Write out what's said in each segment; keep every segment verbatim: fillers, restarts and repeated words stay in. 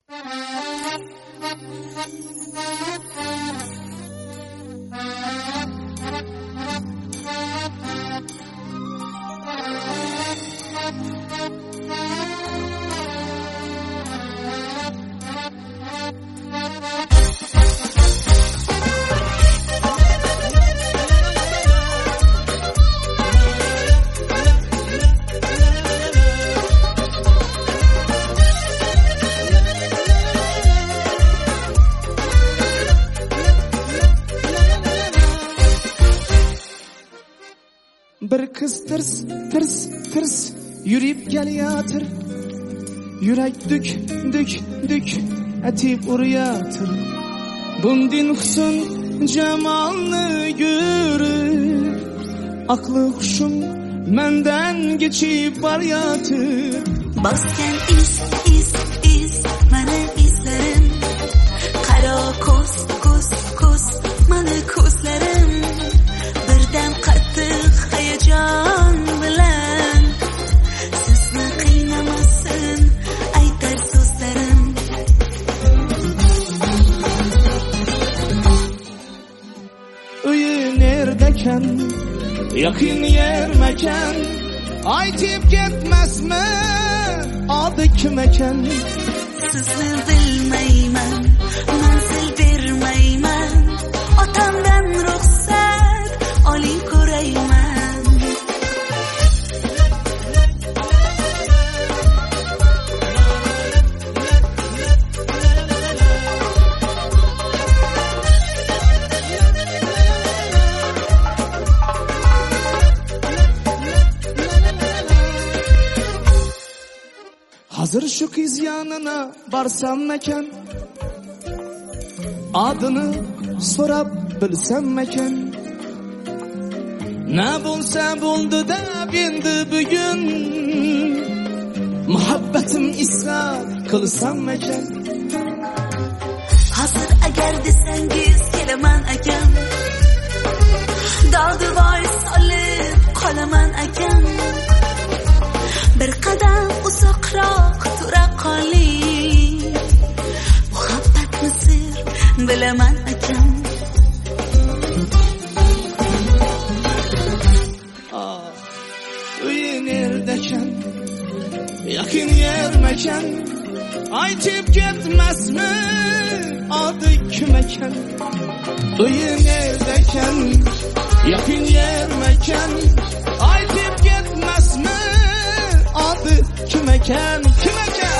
Bir kız tırs tırs tırs yürüyüp geliyadır. Yürek dük dük dük etip uğrayadır. Bundin husn cemalını görür. Aklı huşum menden geçip baryadır. Basken iz iz iz mana izlerim. Kara koz koz koz mana kozlarim. Birdam qattiq hayajon bilan sizni qiynamasin aytar so'zlarim. Uyi nerdekan, yaqin yer mekan, aytib ketmasmi odi kim ekan? Sizni bilmayman, manzil bermayman, otamdan ruxsat oling ko'rayman. Hazır şu kız yanına barsam mekan, adını sorab bilsem mekan. Ne bulsa buldu da bindi bugün, muhabbetim ishar kılsam mekan. Hazır agar desangiz kelaman akam, dog'di voy solib qolaman akam. Bir qadam uzoqroq tura qoling, muhabbatni sir bilaman akam. Ah, uyi nerdekan, yaqin yer mekan, aytib ketmasmi odi kim ekan? Uyi nerdekan, yaqin yer mekan, aytib ketmasmi odi kim ekan? Kim ekan?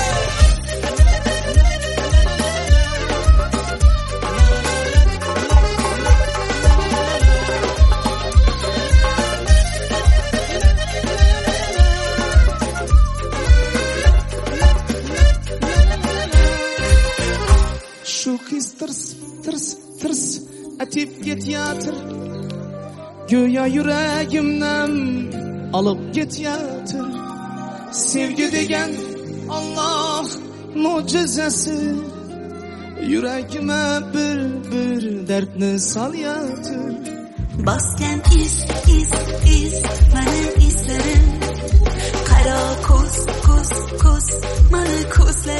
Şu kız tırs tırs tırs etip ketyadır. Göya yüreğimden alıp ketyadır. Sevgi degen Allah mucizesi, yüreğime bir bir dertni salyadır. Basken iz iz iz mana izlerim. Qaro ko'z ko'z ko'z mana ko'zlarim.